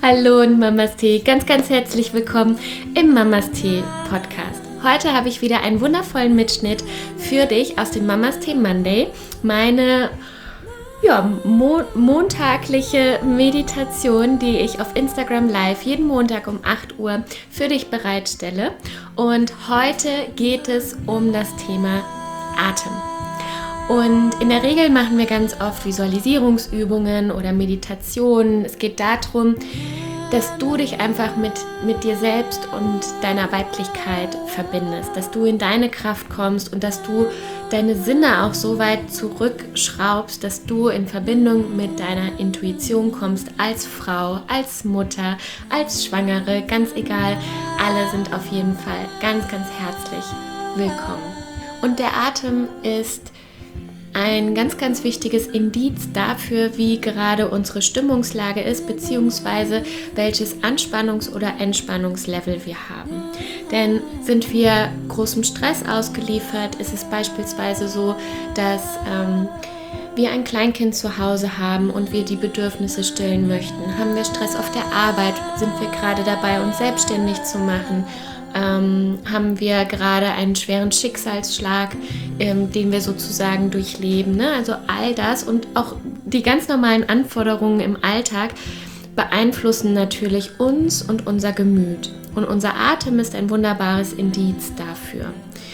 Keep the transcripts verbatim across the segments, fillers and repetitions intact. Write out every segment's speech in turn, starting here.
Hallo und Mamas Tee, ganz, ganz herzlich willkommen im Mamas Tee Podcast. Heute habe ich wieder einen wundervollen Mitschnitt für dich aus dem Mamas Tee Monday, meine ja, mo- montagliche Meditation, die ich auf Instagram Live jeden Montag um acht Uhr für dich bereitstelle. Und heute geht es um das Thema Atem. Und in der Regel machen wir ganz oft Visualisierungsübungen oder Meditationen. Es geht darum, dass du dich einfach mit, mit dir selbst und deiner Weiblichkeit verbindest, dass du in deine Kraft kommst und dass du deine Sinne auch so weit zurückschraubst, dass du in Verbindung mit deiner Intuition kommst, als Frau, als Mutter, als Schwangere, ganz egal. Alle sind auf jeden Fall ganz, ganz herzlich willkommen. Und der Atem ist ein ganz, ganz wichtiges Indiz dafür, wie gerade unsere Stimmungslage ist, beziehungsweise welches Anspannungs- oder Entspannungslevel wir haben. Denn sind wir großem Stress ausgeliefert, ist es beispielsweise so, dass ähm, wir ein Kleinkind zu Hause haben und wir die Bedürfnisse stillen möchten. Haben wir Stress auf der Arbeit, sind wir gerade dabei, uns selbstständig zu machen. Ähm, haben wir gerade einen schweren Schicksalsschlag, ähm, den wir sozusagen durchleben. Ne? Also all das und auch die ganz normalen Anforderungen im Alltag beeinflussen natürlich uns und unser Gemüt. Und unser Atem ist ein wunderbares Indiz dafür.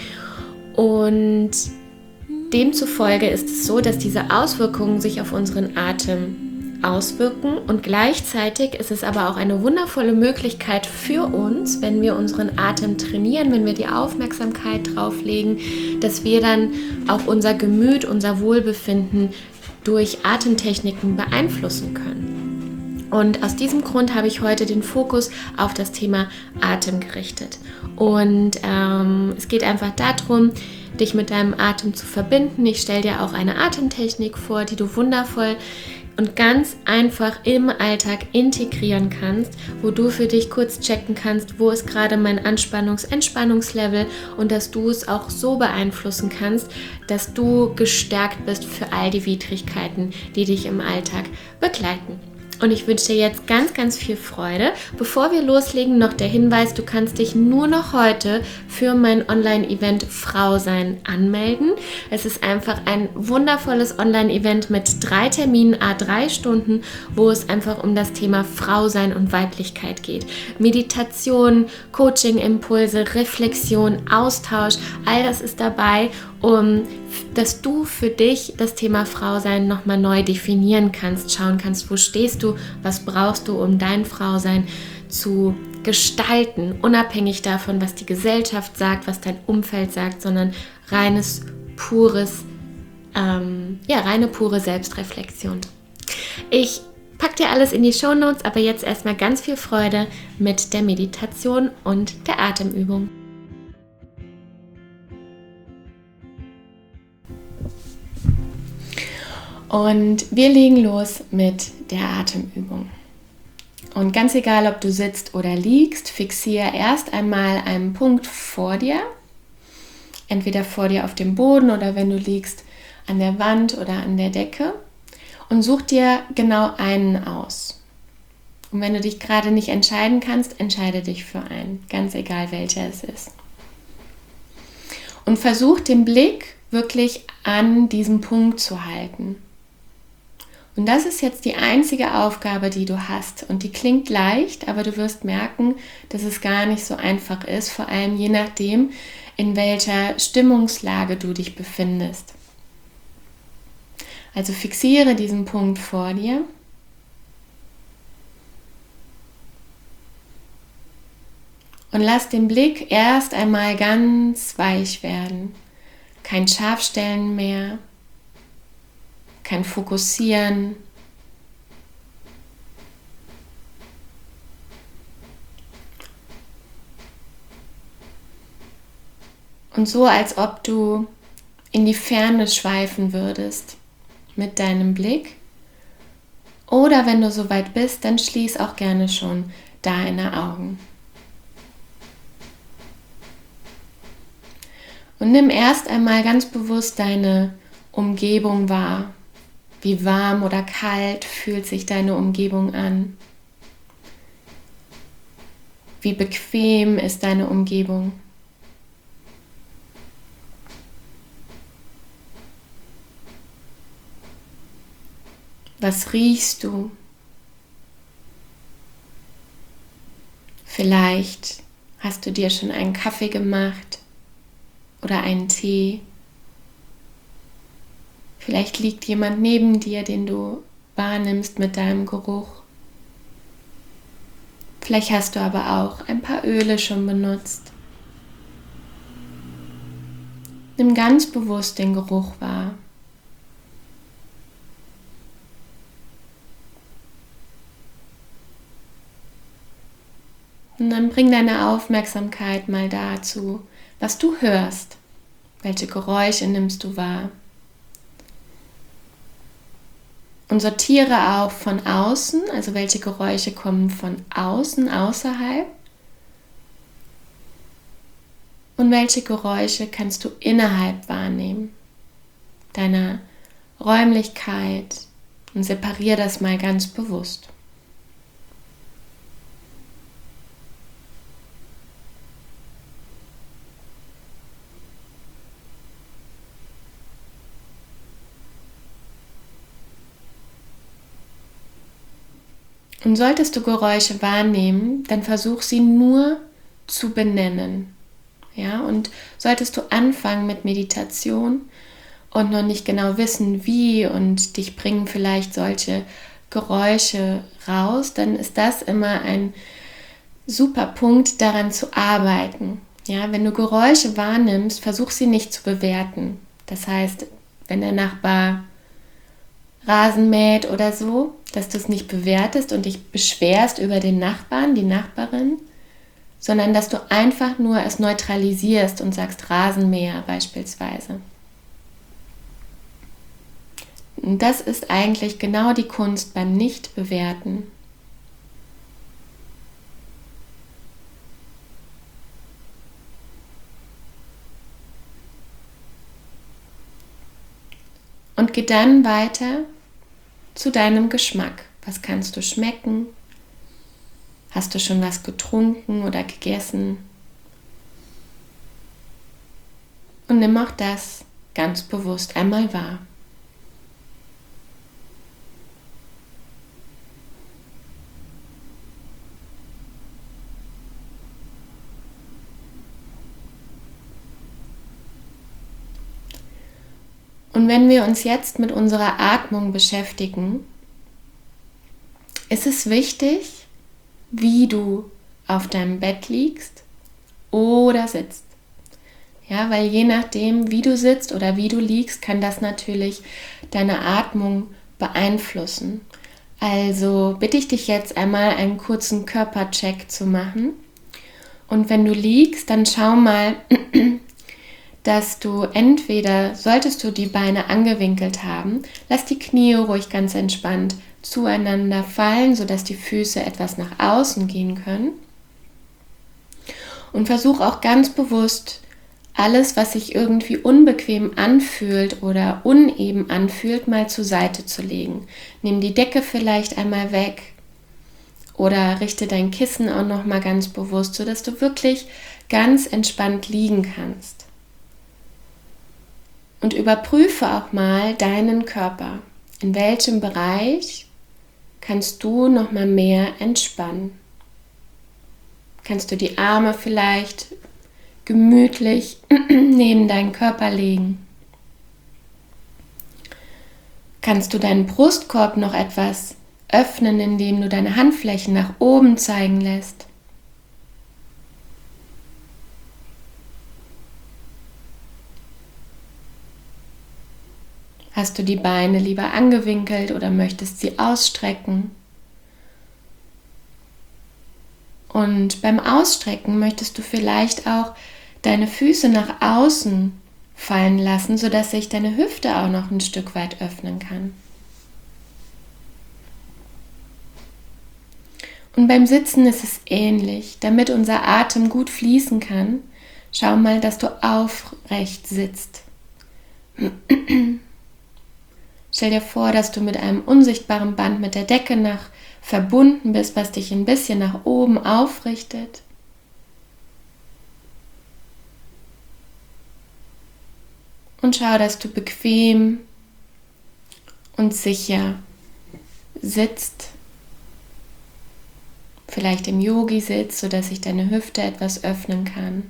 Und demzufolge ist es so, dass diese Auswirkungen sich auf unseren Atem auswirken und gleichzeitig ist es aber auch eine wundervolle Möglichkeit für uns, wenn wir unseren Atem trainieren, wenn wir die Aufmerksamkeit drauf legen, dass wir dann auch unser Gemüt, unser Wohlbefinden durch Atemtechniken beeinflussen können. Und aus diesem Grund habe ich heute den Fokus auf das Thema Atem gerichtet. Und ähm, es geht einfach darum, dich mit deinem Atem zu verbinden. Ich stelle dir auch eine Atemtechnik vor, die du wundervoll und ganz einfach im Alltag integrieren kannst, wo du für dich kurz checken kannst, wo ist gerade mein Anspannungs-Entspannungslevel und dass du es auch so beeinflussen kannst, dass du gestärkt bist für all die Widrigkeiten, die dich im Alltag begleiten. Und ich wünsche dir jetzt ganz, ganz viel Freude. Bevor wir loslegen, noch der Hinweis, du kannst dich nur noch heute für mein Online-Event Frau sein anmelden. Es ist einfach ein wundervolles Online-Event mit drei Terminen, à drei Stunden, wo es einfach um das Thema Frau sein und Weiblichkeit geht. Meditation, Coaching-Impulse, Reflexion, Austausch, all das ist dabei, um dass du für dich das Thema Frausein nochmal neu definieren kannst, schauen kannst, wo stehst du, was brauchst du, um dein Frausein zu gestalten, unabhängig davon, was die Gesellschaft sagt, was dein Umfeld sagt, sondern reines, pures, ähm, ja, reine, pure Selbstreflexion. Ich pack dir alles in die Shownotes, aber jetzt erstmal ganz viel Freude mit der Meditation und der Atemübung. Und wir legen los mit der Atemübung. Und ganz egal, ob du sitzt oder liegst, fixiere erst einmal einen Punkt vor dir. Entweder vor dir auf dem Boden oder wenn du liegst an der Wand oder an der Decke. Und such dir genau einen aus. Und wenn du dich gerade nicht entscheiden kannst, entscheide dich für einen. Ganz egal, welcher es ist. Und versuch den Blick wirklich an diesem Punkt zu halten. Und das ist jetzt die einzige Aufgabe, die du hast. Und die klingt leicht, aber du wirst merken, dass es gar nicht so einfach ist, vor allem je nachdem, in welcher Stimmungslage du dich befindest. Also fixiere diesen Punkt vor dir. Und lass den Blick erst einmal ganz weich werden. Kein Scharfstellen mehr. Kein Fokussieren. Und so, als ob du in die Ferne schweifen würdest mit deinem Blick. Oder wenn du soweit bist, dann schließ auch gerne schon deine Augen. Und nimm erst einmal ganz bewusst deine Umgebung wahr. Wie warm oder kalt fühlt sich deine Umgebung an? Wie bequem ist deine Umgebung? Was riechst du? Vielleicht hast du dir schon einen Kaffee gemacht oder einen Tee. Vielleicht liegt jemand neben dir, den du wahrnimmst mit deinem Geruch. Vielleicht hast du aber auch ein paar Öle schon benutzt. Nimm ganz bewusst den Geruch wahr. Und dann bring deine Aufmerksamkeit mal dazu, was du hörst. Welche Geräusche nimmst du wahr? Und sortiere auch von außen, also welche Geräusche kommen von außen, außerhalb. Und welche Geräusche kannst du innerhalb wahrnehmen, deiner Räumlichkeit. Und separiere das mal ganz bewusst. Und solltest du Geräusche wahrnehmen, dann versuch sie nur zu benennen. Ja, und solltest du anfangen mit Meditation und noch nicht genau wissen, wie und dich bringen vielleicht solche Geräusche raus, dann ist das immer ein super Punkt, daran zu arbeiten. Ja, wenn du Geräusche wahrnimmst, versuch sie nicht zu bewerten. Das heißt, wenn der Nachbar Rasen mäht oder so, dass du es nicht bewertest und dich beschwerst über den Nachbarn, die Nachbarin, sondern dass du einfach nur es neutralisierst und sagst Rasenmäher beispielsweise. Und das ist eigentlich genau die Kunst beim Nicht-Bewerten. Und geh dann weiter zu deinem Geschmack. Was kannst du schmecken? Hast du schon was getrunken oder gegessen? Und nimm auch das ganz bewusst einmal wahr. Und wenn wir uns jetzt mit unserer Atmung beschäftigen, ist es wichtig, wie du auf deinem Bett liegst oder sitzt. Ja, weil je nachdem, wie du sitzt oder wie du liegst, kann das natürlich deine Atmung beeinflussen. Also bitte ich dich jetzt einmal einen kurzen Körpercheck zu machen. Und wenn du liegst, dann schau mal, dass du entweder, solltest du die Beine angewinkelt haben, lass die Knie ruhig ganz entspannt zueinander fallen, sodass die Füße etwas nach außen gehen können. Und versuch auch ganz bewusst, alles, was sich irgendwie unbequem anfühlt oder uneben anfühlt, mal zur Seite zu legen. Nimm die Decke vielleicht einmal weg oder richte dein Kissen auch noch mal ganz bewusst, sodass du wirklich ganz entspannt liegen kannst. Und überprüfe auch mal deinen Körper. In welchem Bereich kannst du noch mal mehr entspannen? Kannst du die Arme vielleicht gemütlich neben deinen Körper legen? Kannst du deinen Brustkorb noch etwas öffnen, indem du deine Handflächen nach oben zeigen lässt? Hast du die Beine lieber angewinkelt oder möchtest sie ausstrecken? Und beim Ausstrecken möchtest du vielleicht auch deine Füße nach außen fallen lassen, sodass sich deine Hüfte auch noch ein Stück weit öffnen kann. Und beim Sitzen ist es ähnlich. Damit unser Atem gut fließen kann, schau mal, dass du aufrecht sitzt. Stell dir vor, dass du mit einem unsichtbaren Band mit der Decke nach verbunden bist, was dich ein bisschen nach oben aufrichtet. Und schau, dass du bequem und sicher sitzt. Vielleicht im Yogi-Sitz, sodass sich deine Hüfte etwas öffnen kann.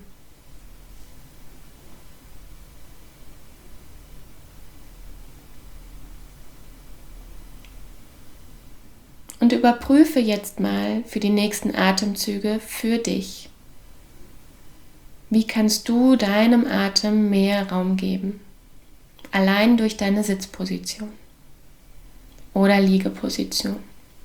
Und überprüfe jetzt mal für die nächsten Atemzüge für dich. Wie kannst du deinem Atem mehr Raum geben? Allein durch deine Sitzposition oder Liegeposition.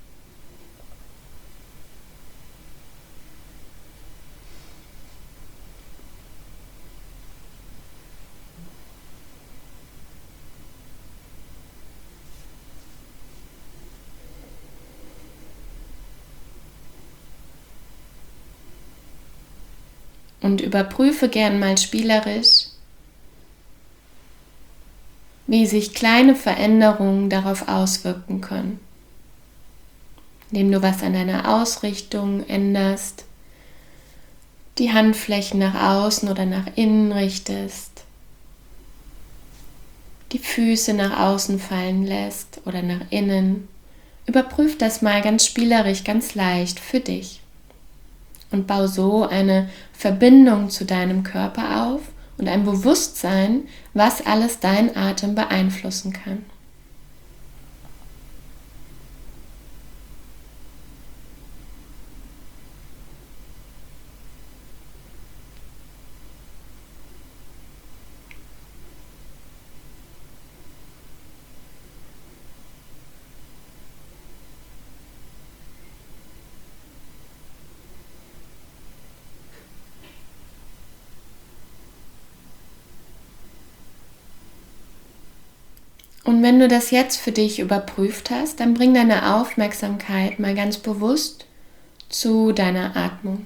Und überprüfe gern mal spielerisch, wie sich kleine Veränderungen darauf auswirken können. Indem du was an deiner Ausrichtung änderst, die Handflächen nach außen oder nach innen richtest, die Füße nach außen fallen lässt oder nach innen. Überprüf das mal ganz spielerisch, ganz leicht für dich. Und bau so eine Verbindung zu deinem Körper auf und ein Bewusstsein, was alles dein Atem beeinflussen kann. Und wenn du das jetzt für dich überprüft hast, dann bring deine Aufmerksamkeit mal ganz bewusst zu deiner Atmung.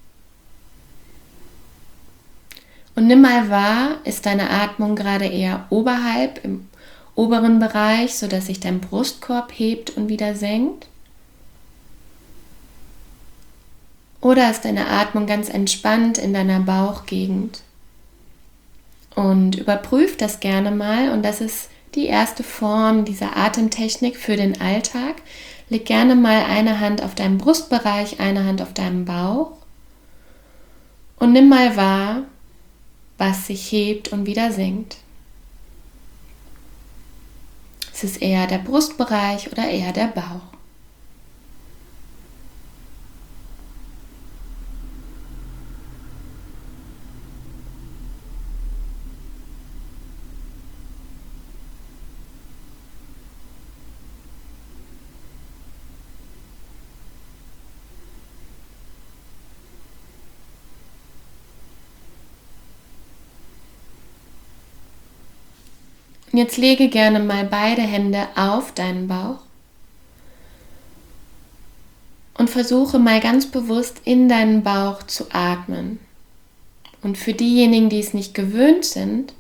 Und nimm mal wahr, ist deine Atmung gerade eher oberhalb, im oberen Bereich, sodass sich dein Brustkorb hebt und wieder senkt? Oder ist deine Atmung ganz entspannt in deiner Bauchgegend? Und überprüf das gerne mal, und das ist die erste Form dieser Atemtechnik für den Alltag. Leg gerne mal eine Hand auf deinen Brustbereich, eine Hand auf deinen Bauch und nimm mal wahr, was sich hebt und wieder senkt. Ist es eher der Brustbereich oder eher der Bauch? Und jetzt lege gerne mal beide Hände auf deinen Bauch und versuche mal ganz bewusst in deinen Bauch zu atmen. Und für diejenigen, die es nicht gewöhnt sind,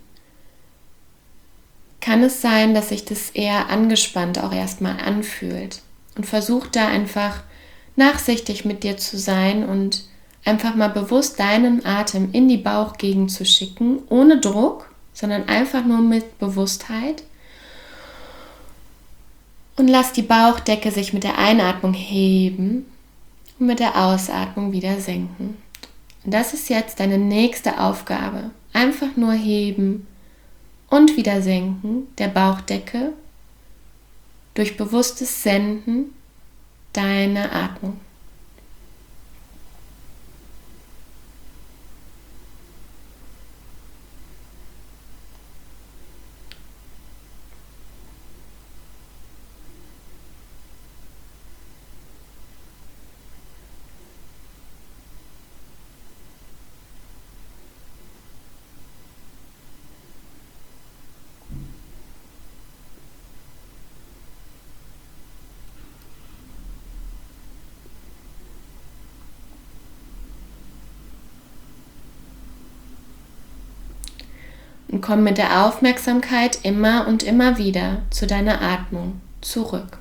kann es sein, dass sich das eher angespannt auch erstmal anfühlt. Und versuch da einfach nachsichtig mit dir zu sein und einfach mal bewusst deinen Atem in die Bauchgegend zu schicken, ohne Druck, sondern einfach nur mit Bewusstheit. Und lass die Bauchdecke sich mit der Einatmung heben und mit der Ausatmung wieder senken. Und das ist jetzt deine nächste Aufgabe. Einfach nur heben und wieder senken der Bauchdecke durch bewusstes Senden deiner Atmung. Und komm mit der Aufmerksamkeit immer und immer wieder zu deiner Atmung zurück.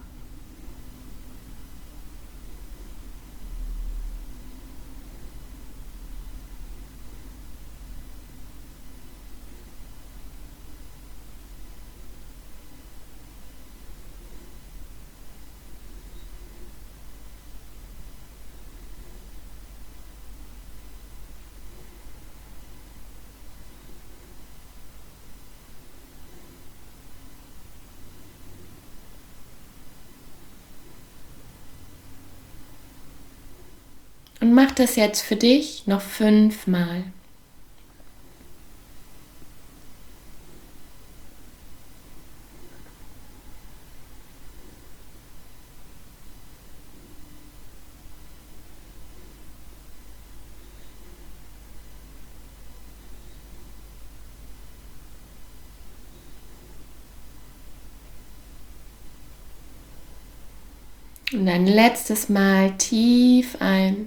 Und mach das jetzt für dich noch fünfmal. Und ein letztes Mal tief ein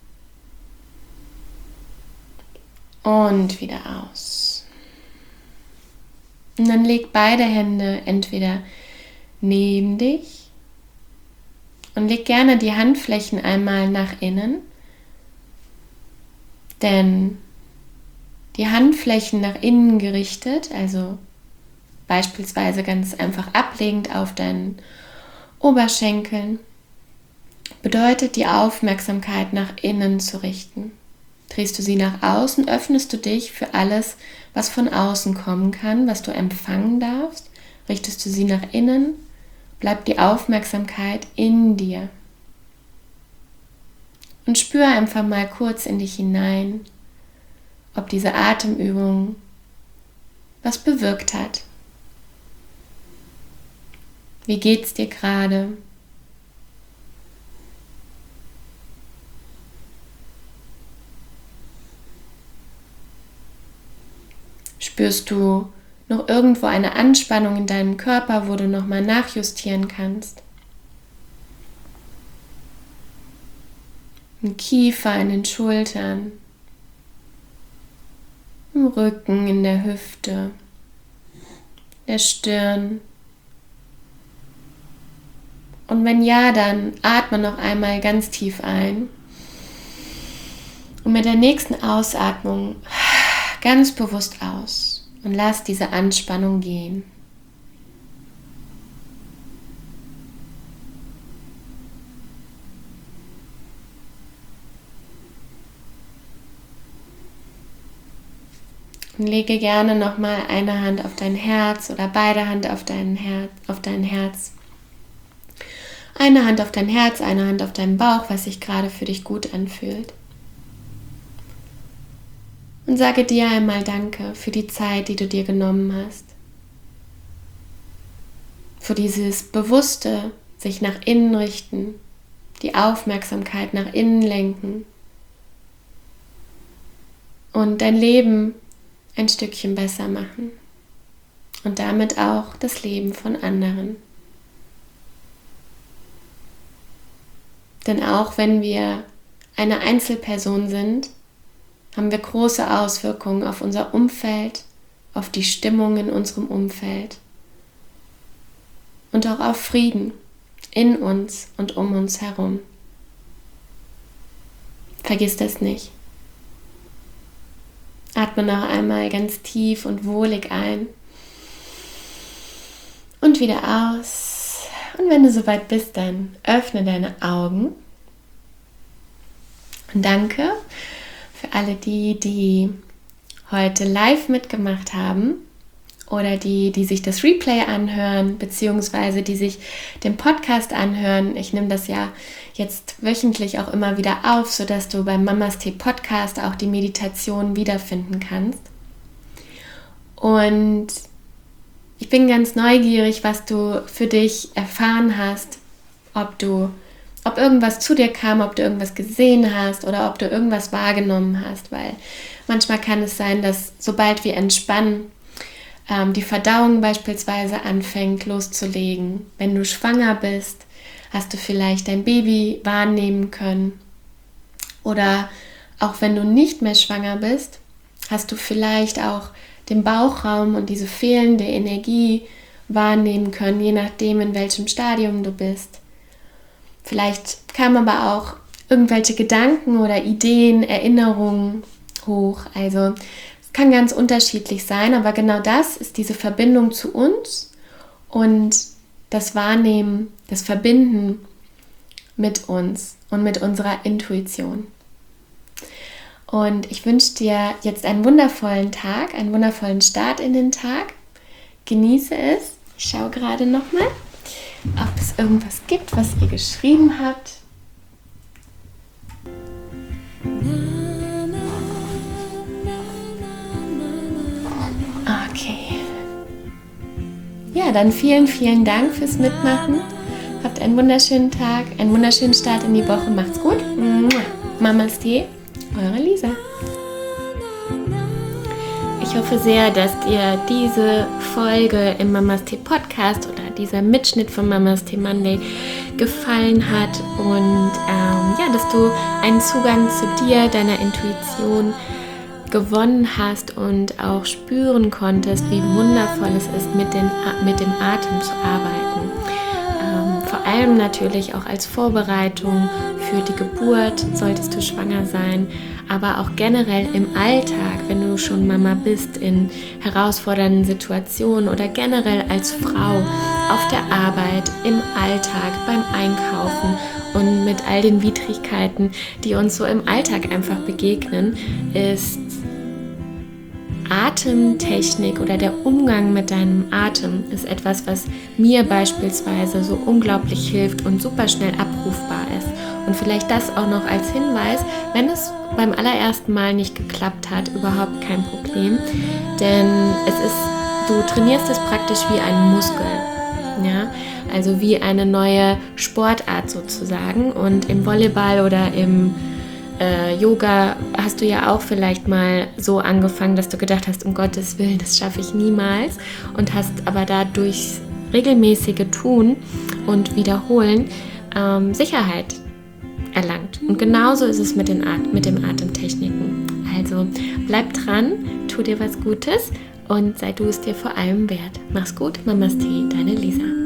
und wieder aus. Und dann leg beide Hände entweder neben dich und leg gerne die Handflächen einmal nach innen, denn die Handflächen nach innen gerichtet, also beispielsweise ganz einfach ablegend auf deinen Oberschenkeln, bedeutet die Aufmerksamkeit nach innen zu richten. Drehst du sie nach außen, öffnest du dich für alles, was von außen kommen kann, was du empfangen darfst. Richtest du sie nach innen, bleibt die Aufmerksamkeit in dir. Und spür einfach mal kurz in dich hinein, ob diese Atemübung was bewirkt hat. Wie geht's dir gerade? Spürst du noch irgendwo eine Anspannung in deinem Körper, wo du nochmal nachjustieren kannst? Im Kiefer, in den Schultern, im Rücken, in der Hüfte, der Stirn. Und wenn ja, dann atme noch einmal ganz tief ein und mit der nächsten Ausatmung ganz bewusst aus und lass diese Anspannung gehen. Und lege gerne nochmal eine Hand auf dein Herz oder beide Hand auf dein Herz, auf dein Herz. Eine Hand auf dein Herz, eine Hand auf deinen Bauch, was sich gerade für dich gut anfühlt. Und sage dir einmal Danke für die Zeit, die du dir genommen hast. Für dieses bewusste sich nach innen richten, die Aufmerksamkeit nach innen lenken und dein Leben ein Stückchen besser machen und damit auch das Leben von anderen. Denn auch wenn wir eine Einzelperson sind, haben wir große Auswirkungen auf unser Umfeld, auf die Stimmung in unserem Umfeld und auch auf Frieden in uns und um uns herum. Vergiss das nicht. Atme noch einmal ganz tief und wohlig ein und wieder aus. Und wenn du soweit bist, dann öffne deine Augen. Und danke für alle die, die heute live mitgemacht haben oder die, die sich das Replay anhören, beziehungsweise die sich den Podcast anhören. Ich nehme das ja jetzt wöchentlich auch immer wieder auf, sodass du beim Mamas Tee Podcast auch die Meditation wiederfinden kannst. Und ich bin ganz neugierig, was du für dich erfahren hast, ob du ob irgendwas zu dir kam, ob du irgendwas gesehen hast oder ob du irgendwas wahrgenommen hast, weil manchmal kann es sein, dass sobald wir entspannen, ähm, die Verdauung beispielsweise anfängt loszulegen. Wenn du schwanger bist, hast du vielleicht dein Baby wahrnehmen können oder auch wenn du nicht mehr schwanger bist, hast du vielleicht auch den Bauchraum und diese fehlende Energie wahrnehmen können, je nachdem, in welchem Stadium du bist. Vielleicht kamen aber auch irgendwelche Gedanken oder Ideen, Erinnerungen hoch. Also es kann ganz unterschiedlich sein, aber genau das ist diese Verbindung zu uns und das Wahrnehmen, das Verbinden mit uns und mit unserer Intuition. Und ich wünsche dir jetzt einen wundervollen Tag, einen wundervollen Start in den Tag. Genieße es. Ich schaue gerade nochmal, ob es irgendwas gibt, was ihr geschrieben habt. dann vielen, vielen Dank fürs Mitmachen. Habt einen wunderschönen Tag, einen wunderschönen Start in die Woche. Macht's gut. Mamas Tee, eure Lisa. Ich hoffe sehr, dass dir diese Folge im Mamas Tee Podcast oder dieser Mitschnitt von Mamas Tee Monday gefallen hat und ähm, ja, dass du einen Zugang zu dir, deiner Intuition gewonnen hast und auch spüren konntest, wie wundervoll es ist, mit, den, mit dem Atem zu arbeiten. Ähm, vor allem natürlich auch als Vorbereitung für die Geburt, solltest du schwanger sein, aber auch generell im Alltag, wenn du schon Mama bist, in herausfordernden Situationen oder generell als Frau auf der Arbeit, im Alltag, beim Einkaufen und mit all den Widrigkeiten, die uns so im Alltag einfach begegnen, ist Atemtechnik oder der Umgang mit deinem Atem ist etwas, was mir beispielsweise so unglaublich hilft und super schnell abrufbar ist. Und vielleicht das auch noch als Hinweis, wenn es beim allerersten Mal nicht geklappt hat, überhaupt kein Problem, denn es ist, du trainierst es praktisch wie einen Muskel, ja, also wie eine neue Sportart sozusagen. Und im Volleyball oder im Äh, Yoga hast du ja auch vielleicht mal so angefangen, dass du gedacht hast, um Gottes Willen, das schaffe ich niemals, und hast aber dadurch regelmäßige Tun und Wiederholen ähm, Sicherheit erlangt. Und genauso ist es mit den At- mit den Atemtechniken. Also bleib dran, tu dir was Gutes und sei du es dir vor allem wert. Mach's gut, Mamas Tee, deine Lisa.